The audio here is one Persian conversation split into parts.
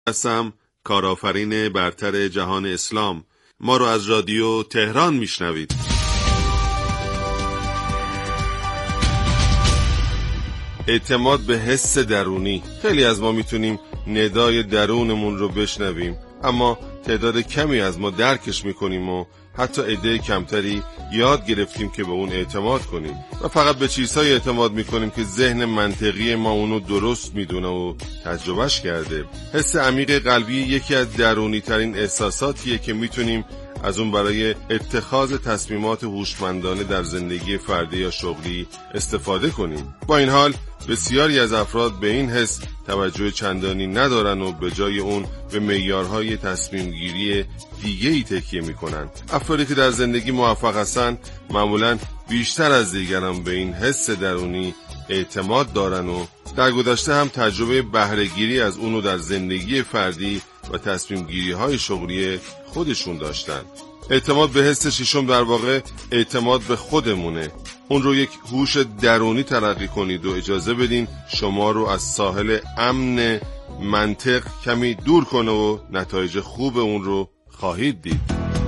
هستم، کارآفرین برتر جهان اسلام. ما رو از رادیو تهران میشنوید. اعتماد به حس درونی. خیلی از ما میتونیم ندای درونمون رو بشنویم، اما تعداد کمی از ما درکش میکنیم و حتی عده کمتری یاد گرفتیم که به اون اعتماد کنیم و فقط به چیزهای اعتماد میکنیم که ذهن منطقی ما اونو درست میدونه و تجربهش کرده. حس عمیق قلبی یکی از درونی ترین احساساتیه که میتونیم از اون برای اتخاذ تصمیمات هوشمندانه در زندگی فردی یا شغلی استفاده کنیم. با این حال بسیاری از افراد به این حس توجه چندانی ندارن و به جای اون به معیارهای تصمیم گیری دیگه‌ای تکیه میکنن. افرادی که در زندگی موفق هستن معمولاً بیشتر از دیگران به این حس درونی اعتماد دارن و در گذشته هم تجربه بهره‌گیری از اونو در زندگی فردی و تصمیم گیری های شغلی خودشون داشتن. اعتماد به حس ششم در واقع اعتماد به خودمونه. اون رو یک هوش درونی تلقی کنید و اجازه بدین شما رو از ساحل امن منطق کمی دور کنه و نتایج خوب اون رو خواهید دید.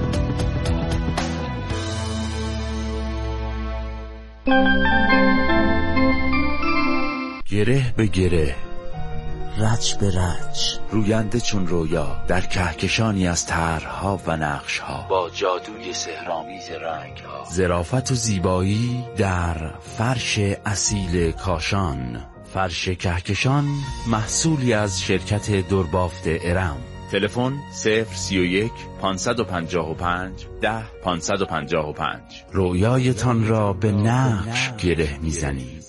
گره به گره، رج به رج، روینده چون رویا در کهکشانی از طرح‌ها و نقش‌ها، با جادوی سحرآمیز رنگ‌ها، ظرافت و زیبایی در فرش اصیل کاشان. فرش کهکشان محصولی از شرکت دربافت ارم. تلفن 031 555 10 555. رویایتان را به نقش گره می‌زنید.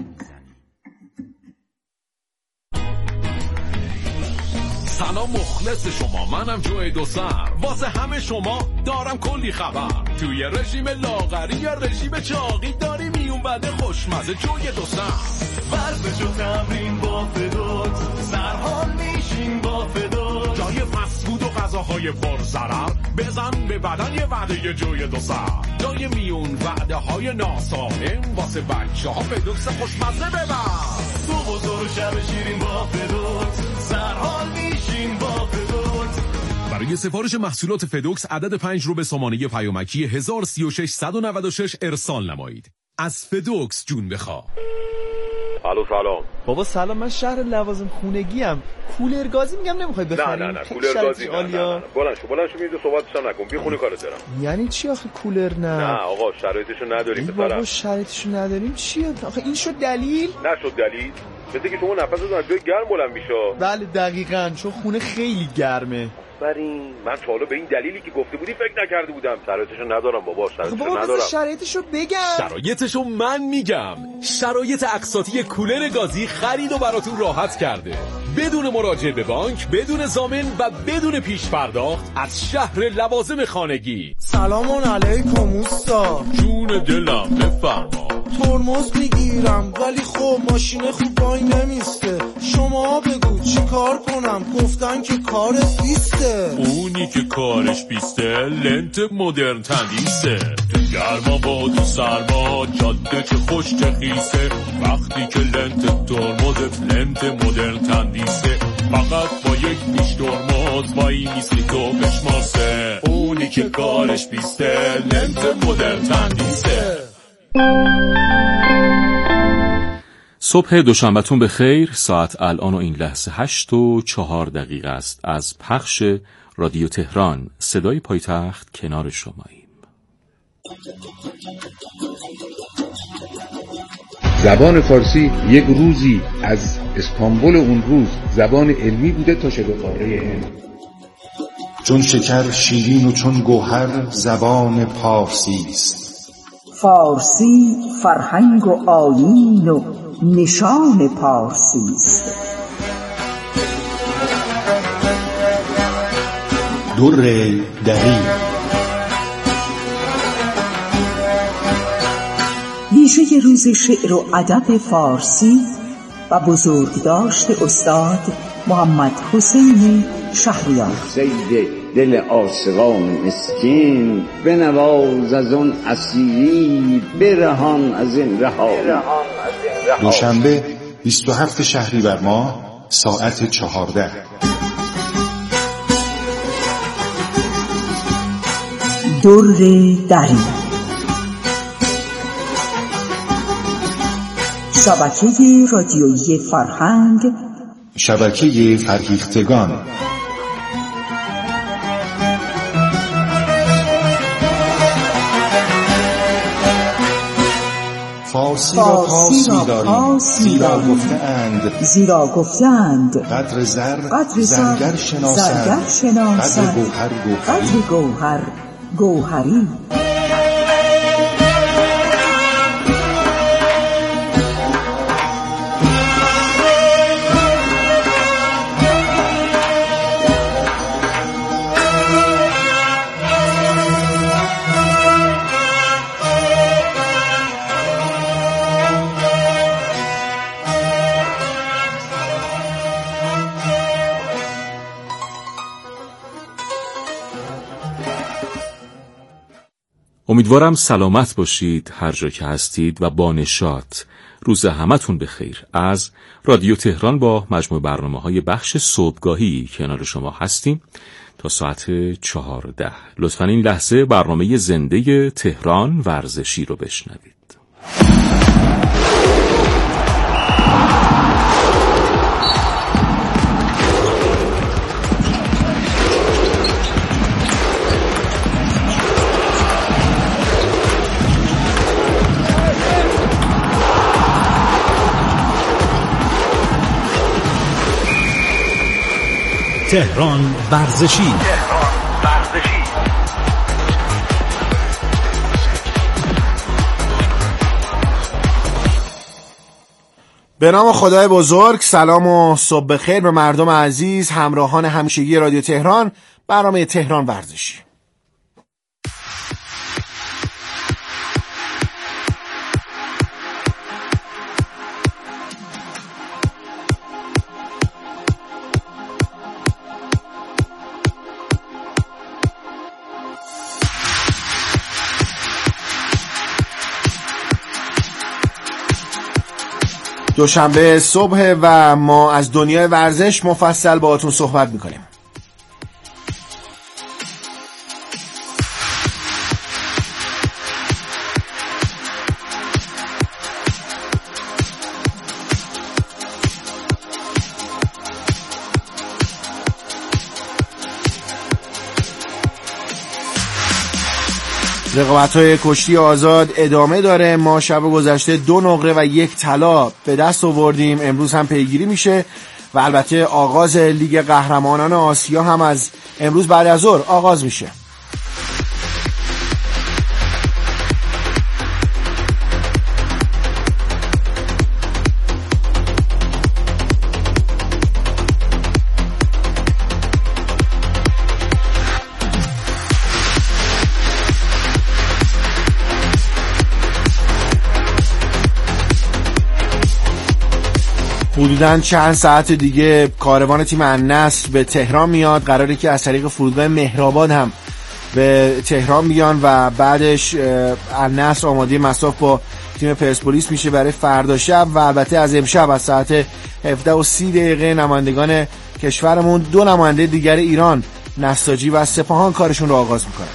سلام مخلص شما، منم جوی دو سر، واسه همه شما دارم کلی خبر. توی رژیم لاغری یا رژیم چاقی داری میون بده خوشمزه جوی دو سر. ورزش و تمرین با فدوت، سرحال میشین با فدوت. جای فسفود و غذاهای پر ضرر بزن به بدن یه وعده جوی دو سر. جای میون وعده های ناسالم واسه بچه ها فدوکس خوشمزه ببر. تو بزرگ شب شیرین با فدوت، سرحال میشین با فدوت. برای سفارش محصولات فدوکس عدد 5 رو به سامانه پیامکی 1036 196 ارسال نمایید. از فدوکس جون بخوا. الو سلام. بابا سلام، من شهر لوازم خونگی ام. کولر گازی میگم نمیخوای بخری؟ نه کولر گازی نه. بلند شو میذارم صحبتش نکن، بی خونی کارت دارم. یعنی چی آخه کولر نه آقا شرایطشو نداریم. بابا شرایطشو نداریم چیه آخه؟ این شد دلیل؟ نشد دلیل. مثل که شما نفس از جای گرم بلند میشه. بله دقیقاً، چون خونه خیلی گرمه. من تا حالا به این دلیلی که گفته بودی فکر نکرده بودم. شرایطشو ندارم بابا، شرایطشو ندارم. شرایطشو بگم. شرایطشو من میگم. شرایط اقساطی کولر گازی خرید و براتون راحت کرده، بدون مراجعه به بانک، بدون ضامن و بدون پیش پرداخت، از شهر لوازم خانگی. سلام علیکم اوستا. جون دلم بفرما. ترمز میگیرم ولی خب ماشین خوب وای نمیسته. شما بگو چی کار کنم؟ گفتن که کارت بیسته. اونی که کارش بیسته لنت مدرن تندیسه. تو گرما با تو سرما جاده چه خوش چه خیسه. وقتی که لنت ترمزت لنت مدرن تندیسه، فقط با یک پیش ترمز وای میسی تو بشماسه. اونی که کارش بیسته لنت مدرن تندیسه. صبح دوشنبهتون به خیر. ساعت الان و این لحظه 8:04 است. از پخش رادیو تهران، صدای پایتخت، کنار شماییم. زبان فارسی یک روزی از استانبول اون روز زبان علمی بوده تا شبه قاره هند. چون شکر شیرین و چون گوهر زبان پارسی است. فارسی فرهنگ و آیین و نشان پارسی است. در دری ویژه روز شعر و ادب فارسی و بزرگداشت استاد محمد حسین شهریار. سید دل عاشقان مسکین، بنواز از اون اسیری، برهان از این رها. دوشنبه 27 شهریور ماه ساعت 14. در دری. شبکه رادیویی فرهنگ، شبکه فرهیختگان. فارسی را پاس می‌داریم، زیرا گفته‌اند قدر زر زرگر شناسد، قدر گوهر گوهری. امیدوارم سلامت باشید هر جا که هستید و با نشاط. روز همتون بخیر. از رادیو تهران با مجموع برنامه‌های بخش صبحگاهی کنار شما هستیم تا ساعت 14. لطفاً این لحظه برنامه زنده تهران ورزشی رو بشنوید. تهران ورزشی. به نام خدای بزرگ. سلام و صبح بخیر به مردم عزیز، همراهان همیشگی رادیو تهران. برنامه تهران ورزشی. دوشنبه صبح و ما از دنیای ورزش مفصل باهاتون صحبت میکنیم. رقابت‌های کشتی آزاد ادامه داره. ما شب گذشته 2 نقره و 1 طلا به دست آوردیم. امروز هم پیگیری میشه و البته آغاز لیگ قهرمانان آسیا هم از امروز بعد از ظهر آغاز میشه. حدوداً چند ساعت دیگه کاروان تیم النصر به تهران میاد. قراره که از طریق فرودگاه مهرآباد هم به تهران بیان و بعدش النصر آماده مصاف با تیم پرسپولیس میشه برای فردا شب و البته از امشب از ساعت 17:30 نمایندگان کشورمون 2 نماینده دیگر ایران، نساجی و سپاهان کارشون رو آغاز میکنن.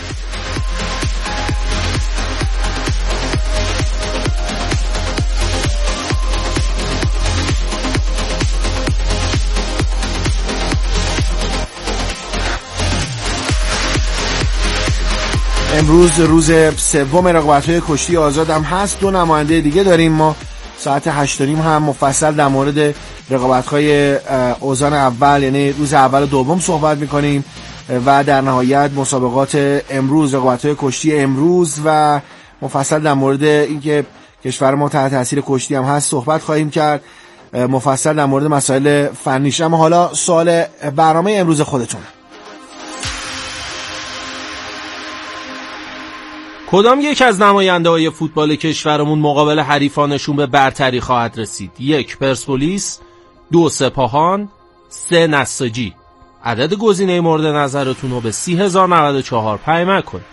امروز روز سوم رقابت‌های کشتی آزاد هم هست. 2 نماینده دیگه داریم. ما ساعت 8:30 هم مفصل در مورد رقابت‌های اوزان اول، یعنی روز اول و دوم صحبت می‌کنیم و در نهایت مسابقات امروز، رقابت‌های کشتی امروز و مفصل در مورد اینکه کشور ما تحت تاثیر کشتی هم هست صحبت خواهیم کرد، مفصل در مورد مسائل فنیش. اما حالا سوال برنامه امروز خودتون: کدام یک از نماینده‌های فوتبال کشورمون مقابل حریفانشون به برتری خواهد رسید؟ 1 پرسپولیس، 2 سپاهان، 3 نساجی. عدد گزینه مورد نظرتون رو به 30,094 پیام کنید.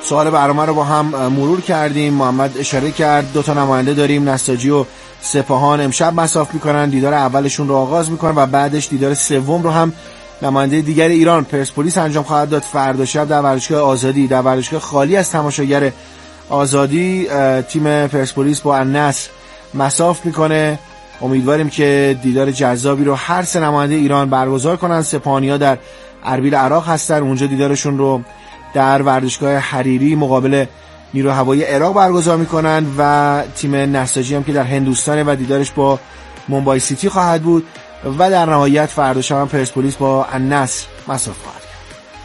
سوال برنامه رو با هم مرور کردیم. محمد اشاره کرد 2 تا نماینده داریم، نساجی و سپاهان امشب مصاف میکنن، دیدار اولشون رو آغاز میکنن و بعدش دیدار سوم رو هم نماینده دیگر ایران پرسپولیس انجام خواهد داد فردا شب در ورزشگاه آزادی، در ورزشگاه خالی از تماشاگر آزادی. تیم پرسپولیس با النصر مصاف میکنه. امیدواریم که دیدار جذابی رو هر سه نماینده ایران برگزار کنن. سپاهانی‌ها در اربیل عراق هستن، اونجا دیدارشون رو در ورزشگاه حریری مقابل نیروی هوایی عراق برگزار میکنن و تیم نساجی هم که در هندوستان و دیدارش با مومبای سیتی خواهد بود و در نهایت فردا شب هم پرسپولیس با النصر مصاف خواهد کرد.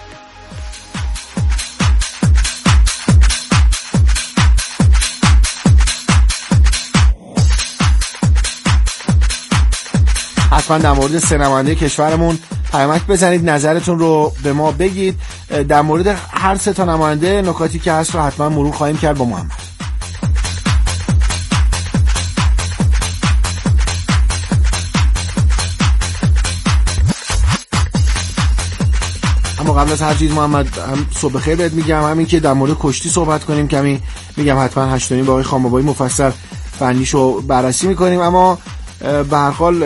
حتما در مورد سه نماینده کشورمون پیامک بزنید، نظرتون رو به ما بگید. در مورد هر سه تا نماینده نکاتی که هست رو حتما مرور خواهیم کرد با محمد. اما قبل از هر چیز محمد، هم صبح بخیر بهت میگم، همین که در مورد کشتی صحبت کنیم کمی میگم حتما 8 با آقای خانبابایی مفصل فنیشو بررسی میکنیم. اما به هر حال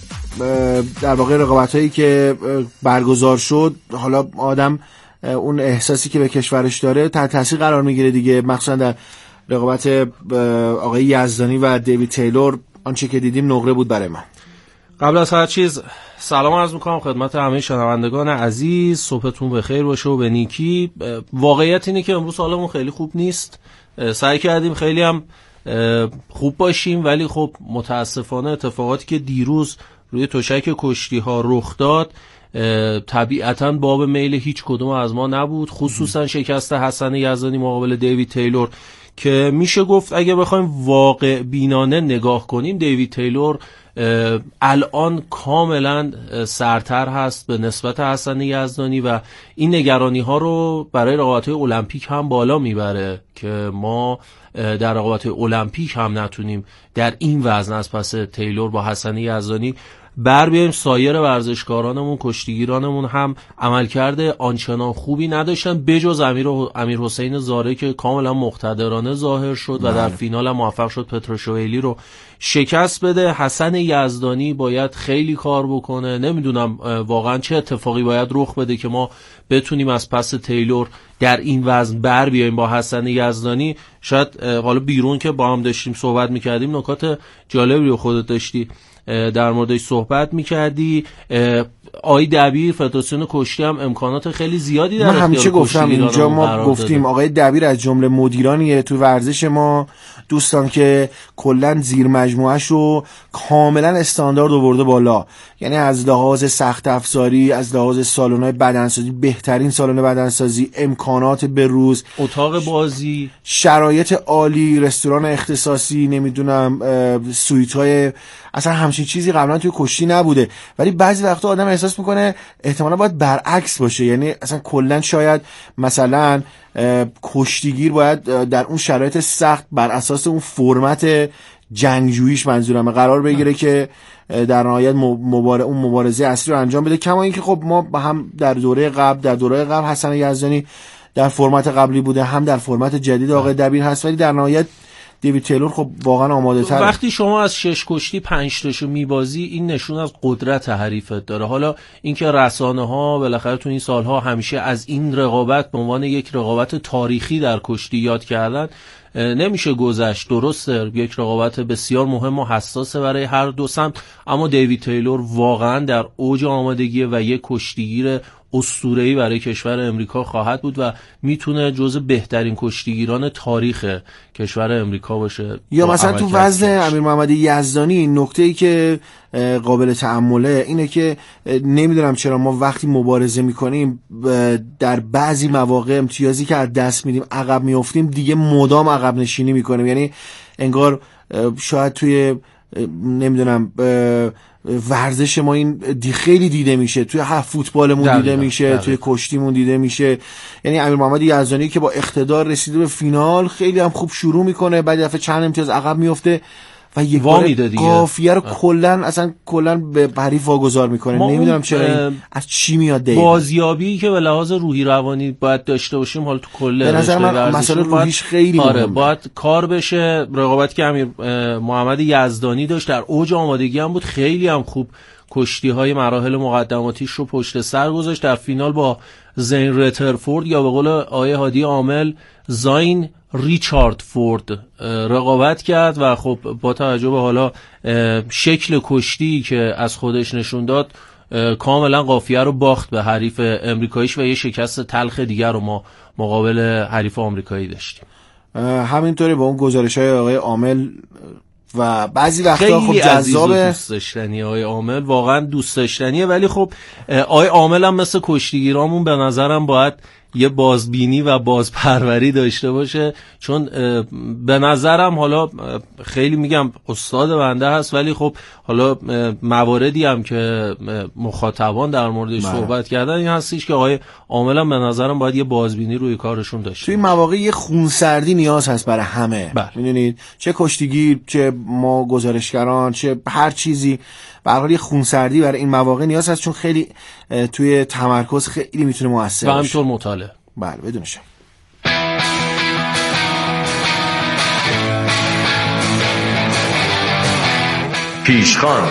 در واقع رقابت‌هایی که برگزار شد، حالا آدم اون احساسی که به کشورش داره تحت تاثیر قرار میگیره دیگه، مخصوصا در رقابت آقای یزدانی و دیوید تیلور. آنچه که دیدیم نقره بود برای من. قبل از هر چیز سلام عرض میکنم خدمت همه شنوندگان عزیز، صبحتون بخیر باشه و به نیکی. واقعیت اینه که امروز حالمون خیلی خوب نیست، سعی کردیم خیلی هم خوب باشیم ولی خب متاسفانه اتفاقاتی که دیروز روی تشک کشتی ها رخ داد طبیعتاً باب میل هیچ کدوم از ما نبود، خصوصا شکست حسن یزدانی مقابل دیوید تیلور که میشه گفت اگه بخوایم واقع بینانه نگاه کنیم دیوید تیلور الان کاملا سرتر هست به نسبت حسن یزدانی و این نگرانی ها رو برای رقابت‌های المپیک هم بالا میبره که ما در رقابت المپیک هم نتونیم در این وزن از پس تیلور با حسن یزدانی بر بیایم. سایر ورزشکارانمون کشتیگیرانمون هم عملکرد آنچنان خوبی نداشتن بجز امیر حسین زاره که کاملا مقتدرانه ظاهر شد و در فینال هم موفق شد پتروشویلی رو شکست بده. حسن یزدانی باید خیلی کار بکنه، نمیدونم واقعا چه اتفاقی باید رخ بده که ما بتونیم از پس تیلور در این وزن بر بیاییم با حسن یزدانی. شاید حالا بیرون که با هم داشتیم صحبت میکردیم نکات جالبی رو خودت داشتی در موردش صحبت میکردی. آقای دبیر فدراسیون کشتی هم امکانات خیلی زیادی در اختیار همیشه گفتم اینجا ما گفتیم آقای دبیر از جمله مدیرانیه تو ورزش ما دوستان که کلا زیر مجموعه‌اش رو کاملا استاندارد آورده بالا، یعنی از لحاظ سخت افزاری، از لحاظ سالن‌های بدنسازی، بهترین سالن بدنسازی، امکانات بروز، اتاق بازی، شرایط عالی، رستوران اختصاصی، نمیدونم سویت‌های، اصلا همچین چیزی قبلا توی کشتی نبوده. ولی بعضی وقتا آدم احساس میکنه احتمالا باید برعکس باشه، یعنی اصلا کلا شاید مثلا کشتیگیر باید در اون شرایط سخت بر اساس اون فرمت جنگجوییش منظورمه قرار بگیره که در نهایت اون مبارزه اصلی رو انجام بده. کما اینکه خب ما هم در دوره قبل حسن یزدانی در فرمت قبلی بوده، هم در فرمت جدید آقای دبیر هست، ولی در نهایت دیوید تیلور خب واقعا آماده تره. وقتی شما از 6 کشتی 5 تاشو میبازی این نشون از قدرت حریفت داره. حالا اینکه رسانه ها بالاخره تو این سالها همیشه از این رقابت به عنوان یک رقابت تاریخی در کشتی یاد کردن نمیشه گذشت. درسته یک رقابت بسیار مهم و حساسه برای هر دو سمت، اما دیوید تیلور واقعا در اوج آمادگی و یک کشتیگیر اسطوره‌ای برای کشور امریکا خواهد بود و میتونه جزو بهترین کشتیگیران تاریخ کشور امریکا باشه. یا مثلا تو وزن امیر محمد یزدانی نکته‌ای که قابل تأمله اینه که نمیدونم چرا ما وقتی مبارزه میکنیم در بعضی مواقع امتیازی که از دست میدیم عقب میافتیم دیگه مدام عقب نشینی میکنیم، یعنی انگار شاید توی نمیدونم ورزش ما این خیلی دیده میشه، توی فوتبالمون دیده میشه، توی کشتیمون دیده میشه. یعنی امیر محمد یزدانی که با اقتدار رسیده به فینال خیلی هم خوب شروع میکنه، بعد دفعه چند امتیاز عقب میفته و یک قافیه رو کلا به حریف واگذار میکنه. نمیدونم چرا از چی میاد دقیقاً. بازیابی که به لحاظ روحی روانی باید داشته باشیم حالا تو کل به نظر من مسئله روحیش خیلی مهمه. باید کار بشه. رقابتی که امیر محمد یزدانی داشت در اوج آمادگی هم بود، خیلی هم خوب کشتی‌های مراحل مقدماتیش رو پشت سر گذاشت. در فینال با زین رترفورد یا به قول آقای هادی عامل زاین ریچارد فورد رقابت کرد و خب با توجه به حالا شکل کشتی که از خودش نشون داد کاملا قافیه رو باخت به حریف امریکاییش و یه شکست تلخ دیگر رو ما مقابل حریف آمریکایی داشتیم. همینطوری با اون گزارش‌های آقای عامل و بعضی وقتا خب جذابه. دوست داشتنی آقای عامل، واقعا دوست داشتنیه، ولی خب آقای عامل هم مثل کشتیگیرامون به نظرم باید یه بازبینی و بازپروری داشته باشه، چون به نظرم حالا خیلی میگم استاد بنده هست، ولی خب حالا مواردی هم که مخاطبان در موردش صحبت کردن این هستش که آقای عامل هم به نظرم باید یه بازبینی روی کارشون داشته. توی مواقع یه خونسردی نیاز هست برای همه، میدونید، چه کشتیگیر، چه ما گزارشگران، چه هر چیزی، به هر حال یه خونسردی برای این مواقع نیاز هست، چون خیلی توی تمرکز خیلی میتونه موثر باشه. و همینطور مطالعه. بله بدون شک. پیشخوان.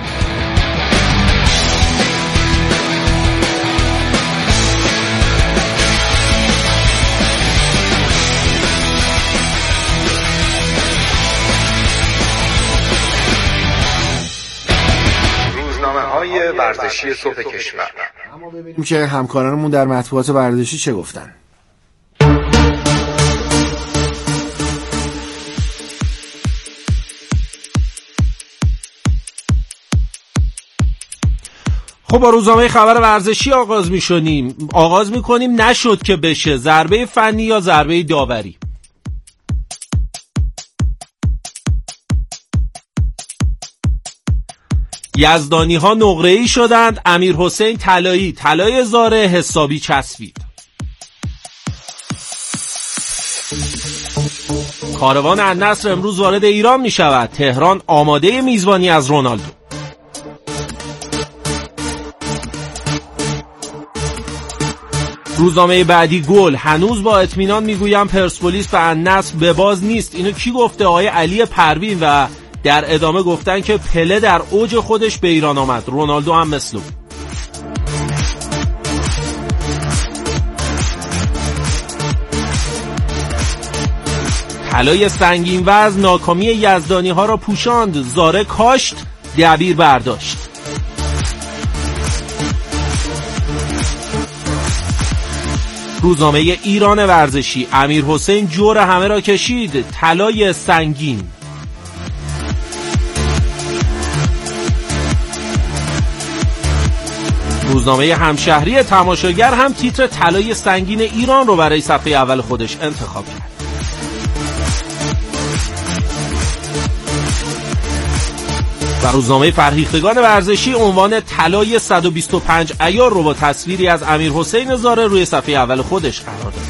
روزنامه‌های ورزشی صبح کشور. اما ببینیم که همکارانمون در مطبوعات ورزشی چه گفتن. خب با روزنامه خبر ورزشی آغاز می‌کنیم. نشد که بشه، ضربه فنی یا ضربه داوری. یزدانی ها نقره‌ای شدند، امیر حسین طلای زاره حسابی چسبید. کاروان النصر امروز وارد ایران می شود. تهران آماده میزبانی از رونالدو. روزنامه بعدی گل. هنوز با اطمینان میگویم پرسپولیس به النصر به باز نیست. اینو کی گفته؟ آقای علی پروین. و در ادامه گفتن که پله در اوج خودش به ایران آمد، رونالدو هم مثل او. طلای سنگین وزن ناکامی یزدانی ها را پوشاند، زاره کاشت، دبیر برداشت. روزنامه ایران ورزشی. امیر حسین جور همه را کشید، طلای سنگین. روزنامه همشهری تماشاگر هم تیتر طلای سنگین ایران رو برای صفحه اول خودش انتخاب کرد. و روزنامه فرهیختگان ورزشی عنوان طلای 125 عیار رو با تصویری از امیر حسین زاره روی صفحه اول خودش قرار داد.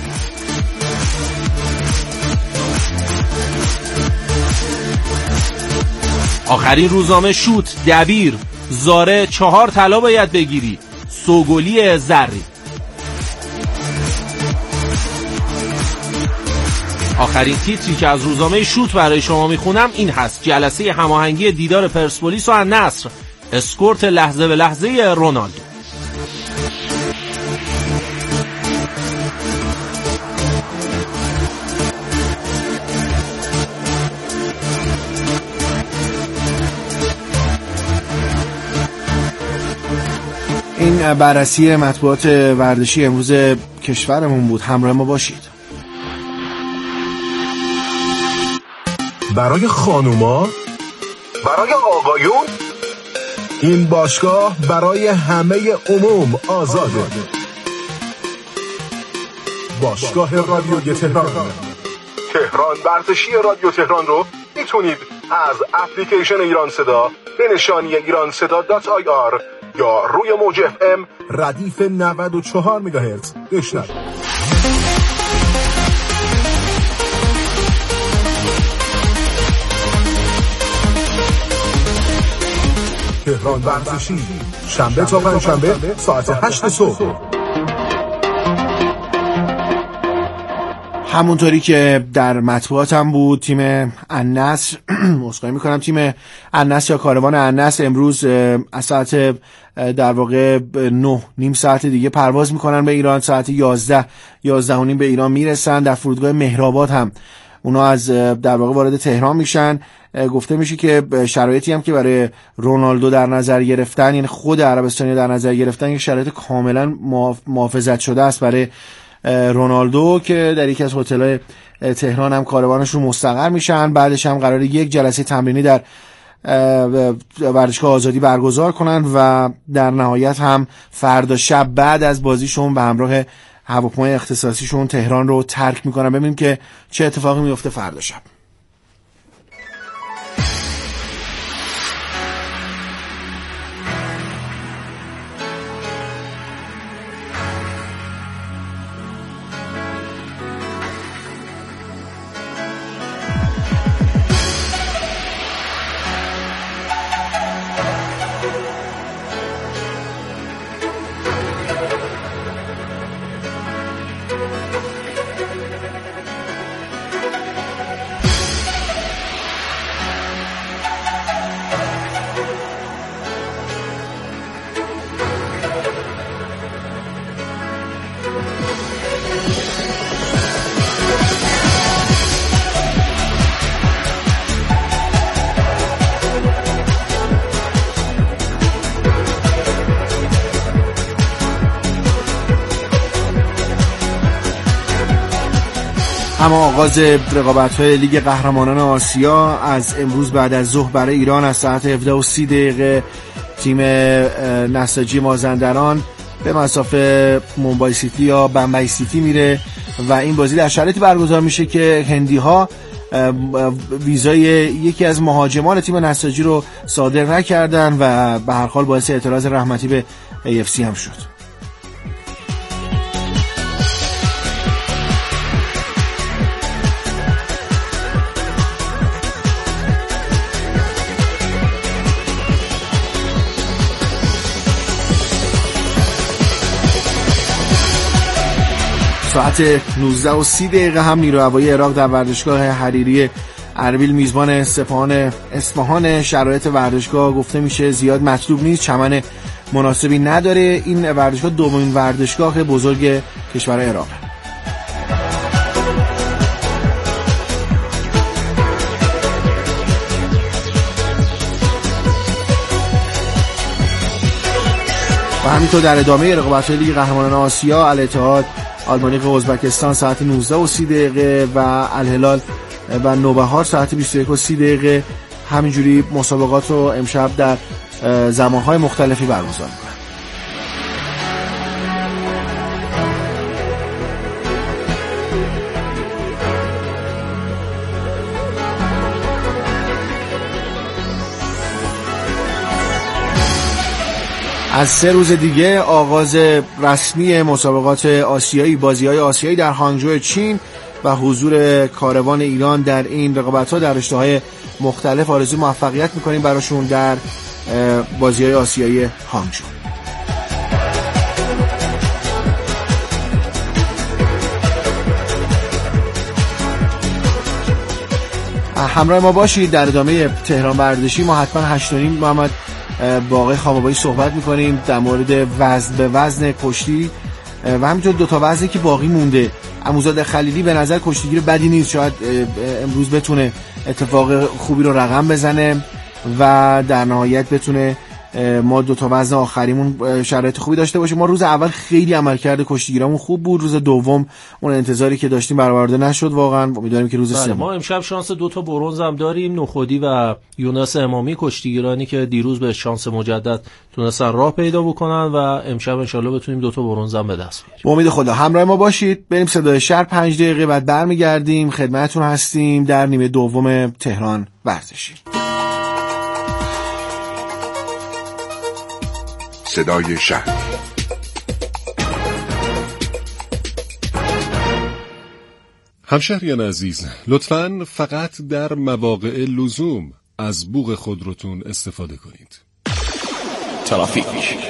آخرین روزنامه شوت. دبیر زاره 4 طلا باید بگیری، سوگلی زری. آخرین تیتری که از روزنامه شوت برای شما میخونم این هست: جلسه هماهنگی دیدار پرسپولیس و النصر، اسکورت لحظه به لحظه رونالدو. این بررسی مطبوعات ورزشی امروز کشورمون بود. همراه ما باشید. برای خانوما، برای آقایون، این باشگاه برای همه عموم آزاده. باشگاه رادیوی تهران. تهران ورزشی رادیو تهران رو میتونید از اپلیکیشن ایران صدا به نشانی ایرانصدا.ir یا روی موج FM ردیف 94 مگاهرتز بشنوید. تهران ورزشی، شنبه تا پنجشنبه ساعت 8 صبح. همونطوری که در مطبوعات هم بود، تیم النصر مسخره میکنم، تیم النصر یا کاروان النصر امروز از ساعت در واقع 9 نیم ساعت دیگه پرواز میکنن به ایران. ساعت 11 و نیم به ایران میرسن. در فرودگاه مهرآباد هم اونا از در واقع وارد تهران میشن. گفته میشه که شرایطی هم که برای رونالدو در نظر گرفتن، یعنی خود عربستانی در نظر گرفتن، یک شرایط کاملا محافظت شده است برای رونالدو که در یکی از هتل‌های تهران هم کاروانشون مستقر میشن. بعدش هم قراره یک جلسه تمرینی در ورزشگاه آزادی برگزار کنن و در نهایت هم فردا شب بعد از بازیشون به همراه هواپیمای اختصاصیشون تهران رو ترک میکنن. ببینیم که چه اتفاقی میفته فردا شب. اما آغاز رقابت‌های لیگ قهرمانان آسیا از امروز بعد از ظهر برای ایران از ساعت 17:30 تیم نساجی مازندران به مسافه مومبای سیتی یا بمبئی سیتی میره و این بازی در شرایطی برگزار میشه که هندی‌ها ویزای یکی از مهاجمان تیم نساجی رو صادر نکردن و به هر حال باعث اعتراض رحمتی به AFC هم شد. ساعت 19:30 هم نیروی هوایی عراق در ورزشگاه حریری اربیل میزبان اصفهان. شرایط ورزشگاه گفته میشه زیاد مطلوب نیست، چمن مناسبی نداره. این ورزشگاه دومین ورزشگاه بزرگ کشور عراق. و همینطور در ادامه رقابت‌های لیگ قهرمانان آسیا، الاتحاد آلمانیق ازبکستان ساعت 19:30 و الهلال و نوبهار ساعت 21:30 همینجوری مسابقات رو امشب در زمانهای مختلفی برگزار می‌کنن. از 3 روز دیگه آغاز رسمی مسابقات آسیایی، بازی‌های آسیایی در هانگجو چین و حضور کاروان ایران در این رقابت‌ها در رشته‌های مختلف. آرزوی موفقیت می‌کنیم براشون در بازی‌های آسیایی هانگجو. همراه ما باشید در ادامه تهران ورزشی. ما حتما 8:30 محمد با آقای خامابایی صحبت میکنیم در مورد وزن به وزن کشتی و همینطور 2 تا وزنی که باقی مونده. عموزاده خلیلی به نظر کشتیگیر بدی نیست، شاید امروز بتونه اتفاق خوبی رو رقم بزنه و در نهایت بتونه ما 2 تا وزن آخریمون شرایط خوبی داشته باشیم. ما روز اول خیلی عملکرد کشتیگیرامون خوب بود، روز دوم اون انتظاری که داشتیم برآورده نشد واقعا. امیدواریم که روز سوم ما امشب شانس 2 تا برنز هم داریم، نخودی و یونس امامی کشتیگیرانی که دیروز به شانس مجدد تونستن راه پیدا بکنن و امشب ان شاءالله بتونیم 2 تا برنز هم به دست بیاریم. با امید خدا همراه ما باشید. بریم صدای شهر 5 دقیقه بعد برمیگردیم خدمتتون هستیم در نیمه دوم تهران ورزشی. صدای شهر. همشهریان عزیز، لطفاً فقط در مواقع لزوم از بوق خودروتون استفاده کنید. ترافیک.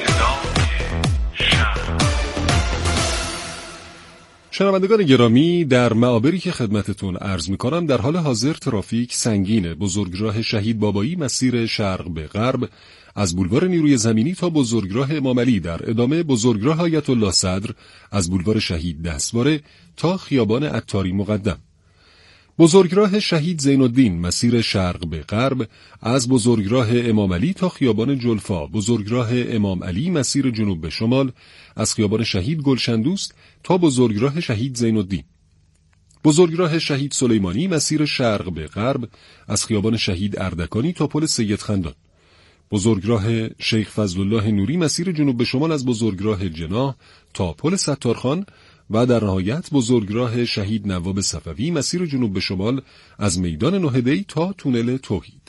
شنوندگان گرامی، در معابری که خدمتتون عرض می‌کنم در حال حاضر ترافیک سنگینه. بزرگراه شهید بابایی مسیر شرق به غرب از بولوار نیروی زمینی تا بزرگراه امام علی، در ادامه بزرگراه آیت الله صدر از بولوار شهید دستواره تا خیابان عطاری مقدم. بزرگراه شهید زین الدین مسیر شرق به غرب از بزرگراه امام علی تا خیابان جلفا. بزرگراه امام علی مسیر جنوب به شمال از خیابان شهید گلشندوست تا بزرگراه شهید زین الدین. بزرگراه شهید سلیمانی مسیر شرق به غرب از خیابان شهید اردکانی تا پل سید خندان. بزرگراه شیخ فضلالله نوری مسیر جنوب به شمال از بزرگراه جناح تا پل ستارخان و در نهایت بزرگراه شهید نواب صفوی مسیر جنوب به شمال از میدان نهدی تا تونل توحید.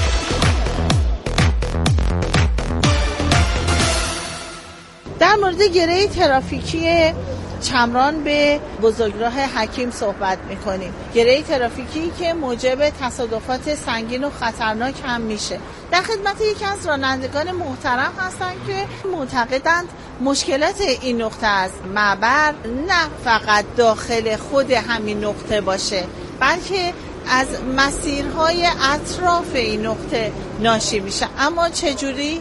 در مورد گره ترافیکی چمران به بزرگراه حکیم صحبت میکنیم. گره ترافیکی که موجب تصادفات سنگین و خطرناک هم میشه. در خدمت یکی از رانندگان محترم هستن که معتقدند مشکلات این نقطه از معبر نه فقط داخل خود همین نقطه باشه، بلکه از مسیرهای اطراف این نقطه ناشی میشه. اما چجوری؟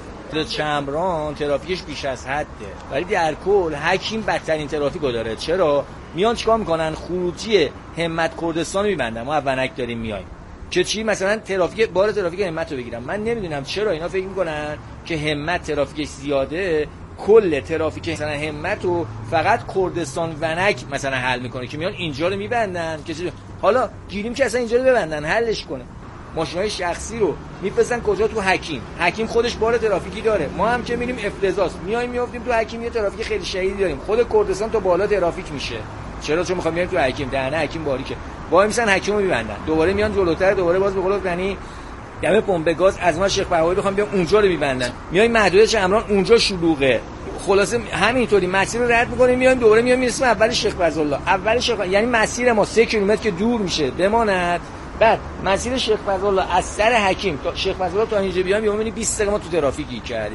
چمران ترافیکش بیش از حده، ولی در کل حکیم بدترین ترافیکو داره. چرا؟ میان چیکار میکنن؟ خروجی همت کردستان میبندن. ما ونک داریم میایم که چی؟ مثلا بار ترافیک همت رو بگیرم. من نمیدونم چرا اینا فکر میکنن که همت ترافیکش زیاده، کل ترافیک مثلا همت رو فقط کردستان ونک مثلا حل میکنه، که میان اینجا رو میبندن که حالا گیریم که اصلا اینجا رو ببندن حلش کنه. ماشین‌های شخصی رو می‌فرستن کجا؟ تو حکیم خودش بار ترافیکی داره. ما هم که میریم افتضاح میافتیم تو حکیم، یه ترافیک خیلی شدیدی داریم. خود کردستان تا بالا ترافیک میشه. چرا؟ چون می‌خوام بیایم تو حکیم، دهنه حکیم باریکه. وای میسن حکیمو میبندن، دوباره میان جلوتر، دوباره باز به قول یعنی دم پمپ گاز از ما شیخ بهایی بخوام بیام اونجا رو میبندن. میایم محدوده چمران، اونجا شلوغه. خلاصه همینطوری مسیر رو رد می‌کنیم، میایم دوباره میرسیم اول شیخ فضلالله. اول شیخ، یعنی مسیر ما 3 کیلومتر که دور میشه بماند. بعد مسیر شیخ فضلالله از سر حکیم تا شیخ فضلالله تا اینجا بیام میبینی 20 دقیقه ما تو ترافیکی کردیم.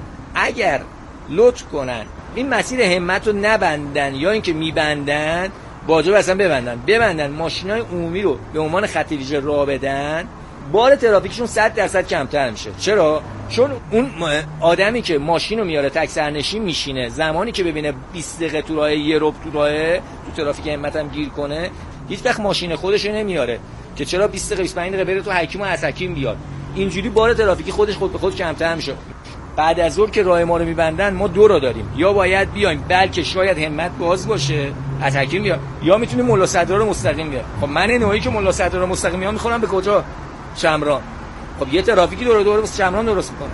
اگر لطف کنن این مسیر همت رو نبندن یا اینکه میبندن واجب اصلا ببندن ماشینای عمومی رو به عنوان خط ویژه راه بدن، بار ترافیکشون 100% کمتر میشه. چرا؟ چون اون آدمی که ماشین رو میاره تک سرنشین میشینه، زمانی که ببینه 20 دقیقه تو راه، یه ربع تو راه، تو ترافیک همت هم گیر کنه، هیچ وقت ماشین خودش رو نمیاره که چرا 20 دقیقه 25 دقیقه بره تو حکیم و از حکیم بیاد. اینجوری بار ترافیکی خود به خود کمتر میشه. بعد از ظهر که راه ما رو میبندن ما 2 رو داریم، یا باید بیایم بلکه شاید همت باز باشه از حکیم بیاد، یا میتونیم ملا صدرا رو مستقیم بیاد. خب من نوعی که ملا صدرا رو مستقیم میام میخورم به کجا؟ چمران. خب یه ترافیکی دور واسه چمران درست میکنه.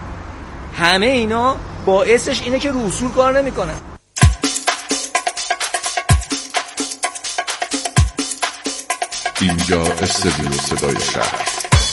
همه اینا باعثش اینه که رو اصول کار نمیکنن. اینجا استودیو صدای شهر.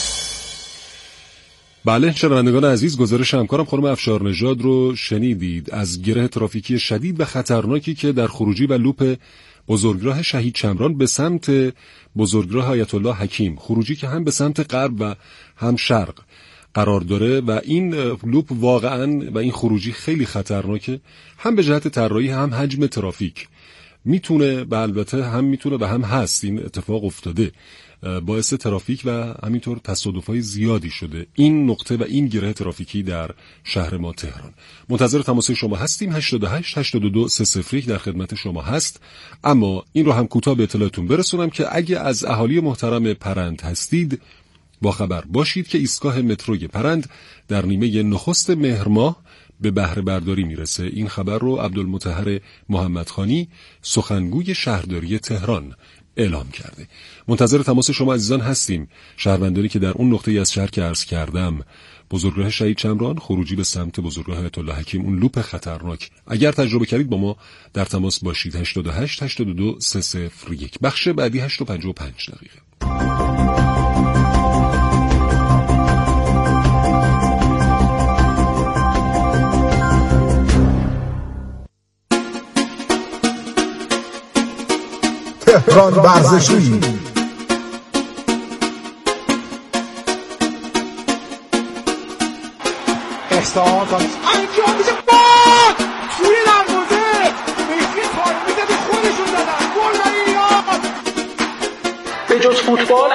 بله شنوندگان عزیز، گزارش همکارم خانم افشار نژاد رو شنیدید از گره ترافیکی شدید و خطرناکی که در خروجی و لوپ بزرگراه شهید چمران به سمت بزرگراه آیت الله حکیم، خروجی که هم به سمت غرب و هم شرق قرار داره و این لوپ واقعا و این خروجی خیلی خطرناکه، هم به جهت طراحی هم حجم ترافیک. میتونه و البته هم میتونه و هم هست این اتفاق افتاده، باعث ترافیک و همینطور تصادف‌های زیادی شده این نقطه و این گره ترافیکی در شهر ما تهران. منتظر تماس شما هستیم. 88 82 301 در خدمت شما هست. اما این رو هم کوتاه به اطلاعتون برسونم که اگه از اهالی محترم پرند هستید با خبر باشید که ایستگاه متروی پرند در نیمه نخست مهر ماه به بهره برداری میرسه. این خبر رو عبدالمطهر محمدخانی سخنگوی شهرداری تهران اعلام کرده. منتظر تماس شما عزیزان هستیم. شهروندانی که در اون نقطه‌ای از شهر که عرض کردم، بزرگراه شهید چمران، خروجی به سمت بزرگراه آیت الله حکیم، اون لوپ خطرناک، اگر تجربه کردید با ما در تماس باشید. 88 82 301. بخش بعدی 8:55 دقیقه. تهران ورزشی. احسان انجام میشه باد توی دروازه مهدی طارمی زده خودشون زدن گل برای ایران. به جز فوتبال